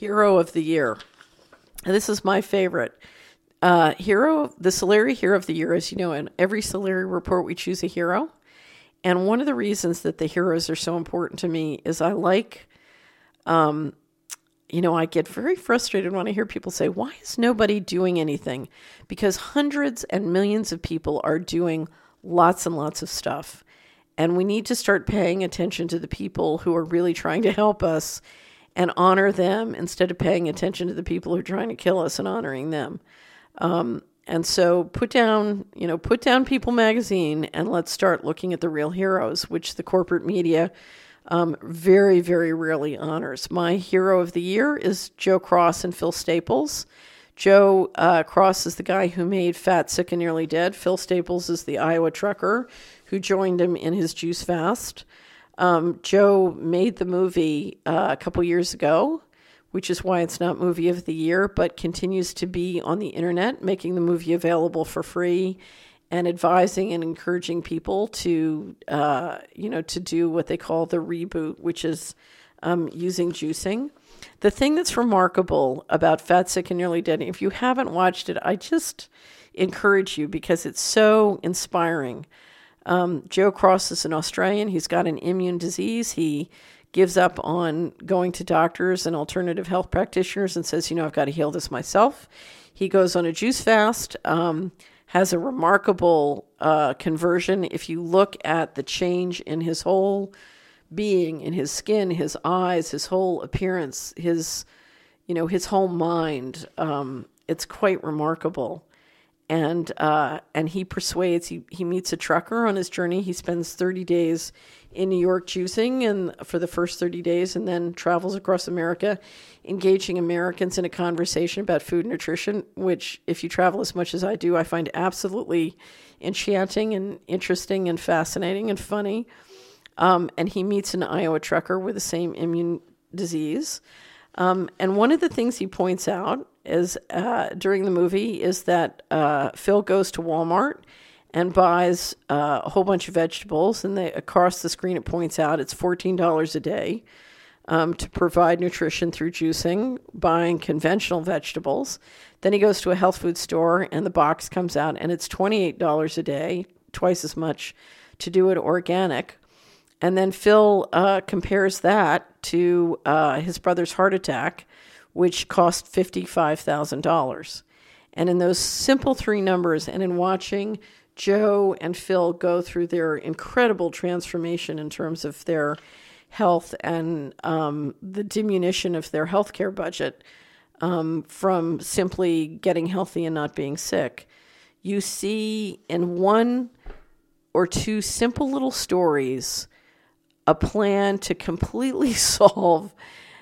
Hero of the Year. And this is my favorite. The Solari Hero of the Year, as you know, in every Solari report we choose a hero. And one of the reasons that the heroes are so important to me is I get very frustrated when I hear people say, why is nobody doing anything? Because hundreds and millions of people are doing lots and lots of stuff. And we need to start paying attention to the people who are really trying to help us and honor them instead of paying attention to the people who are trying to kill us and honoring them. And so put down People magazine and let's start looking at the real heroes, which the corporate media very, very rarely honors. My hero of the year is Joe Cross and Phil Staples. Joe Cross is the guy who made Fat, Sick, and Nearly Dead. Phil Staples is the Iowa trucker who joined him in his juice fast. Joe made the movie a couple years ago, which is why it's not movie of the year, but continues to be on the internet, making the movie available for free and advising and encouraging people to do what they call the reboot, which is using juicing. The thing that's remarkable about Fat, Sick, and Nearly Dead, if you haven't watched it, I just encourage you because it's so inspiring. Joe Cross is an Australian. He's got an immune disease. He gives up on going to doctors and alternative health practitioners and says, I've got to heal this myself. He goes on a juice fast, has a remarkable conversion. If you look at the change in his whole being, in his skin, his eyes, his whole appearance, his whole mind, it's quite remarkable. And he persuades, he meets a trucker on his journey. He spends 30 days in New York juicing and for the first 30 days and then travels across America, engaging Americans in a conversation about food and nutrition, which if you travel as much as I do, I find absolutely enchanting and interesting and fascinating and funny. And he meets an Iowa trucker with the same immune disease. And one of the things he points out is during the movie is that Phil goes to Walmart and buys a whole bunch of vegetables, and across the screen it points out it's $14 a day to provide nutrition through juicing, buying conventional vegetables. Then he goes to a health food store, and the box comes out, and it's $28 a day, twice as much, to do it organic. And then Phil compares that to his brother's heart attack, which cost $55,000. And in those simple three numbers, and in watching Joe and Phil go through their incredible transformation in terms of their health and the diminution of their healthcare budget from simply getting healthy and not being sick, you see in one or two simple little stories a plan to completely solve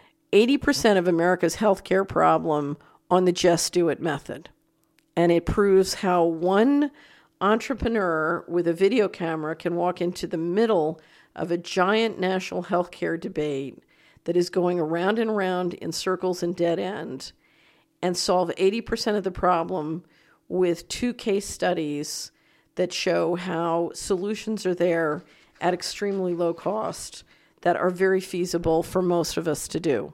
80% of America's healthcare problem on the Just Do It method. And it proves how one entrepreneur with a video camera can walk into the middle of a giant national healthcare debate that is going around and around in circles and dead end and solve 80% of the problem with two case studies that show how solutions are there at extremely low cost that are very feasible for most of us to do.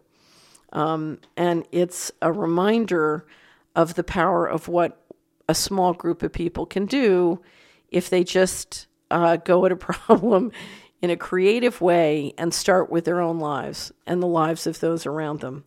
And it's a reminder of the power of what a small group of people can do if they just go at a problem in a creative way and start with their own lives and the lives of those around them.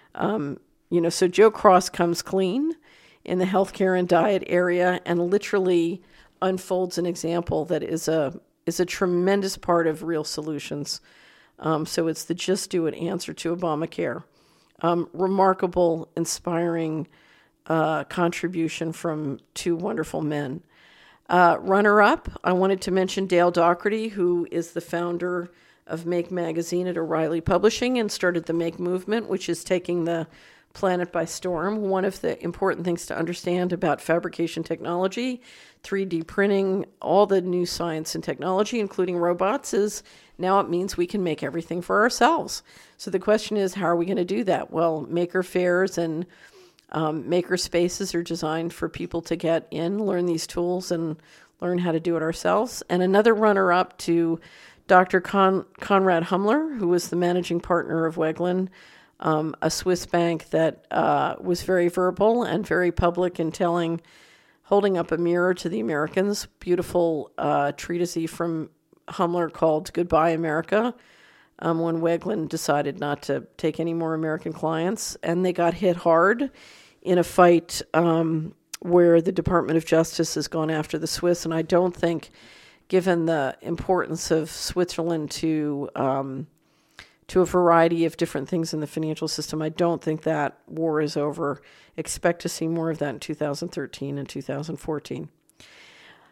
So Joe Cross comes clean in the healthcare and diet area and literally unfolds an example that is a tremendous part of Real Solutions. So it's the Just Do It answer to Obamacare. Remarkable, inspiring contribution from two wonderful men. Runner-up, I wanted to mention Dale Dougherty, who is the founder of Make Magazine at O'Reilly Publishing and started the Make movement, which is taking the planet by storm. One of the important things to understand about fabrication technology, 3D printing, all the new science and technology, including robots, is now it means we can make everything for ourselves. So the question is, how are we going to do that? Well, maker fairs and maker spaces are designed for people to get in, learn these tools, and learn how to do it ourselves. And another runner-up to Dr. Conrad Hummler, who was the managing partner of Wegland, a Swiss bank that was very verbal and very public in holding up a mirror to the Americans. Beautiful treatise from Hummler called Goodbye America, when Wegland decided not to take any more American clients. And they got hit hard in a fight where the Department of Justice has gone after the Swiss. And I don't think, given the importance of Switzerland to a variety of different things in the financial system, I don't think that war is over. Expect to see more of that in 2013 and 2014.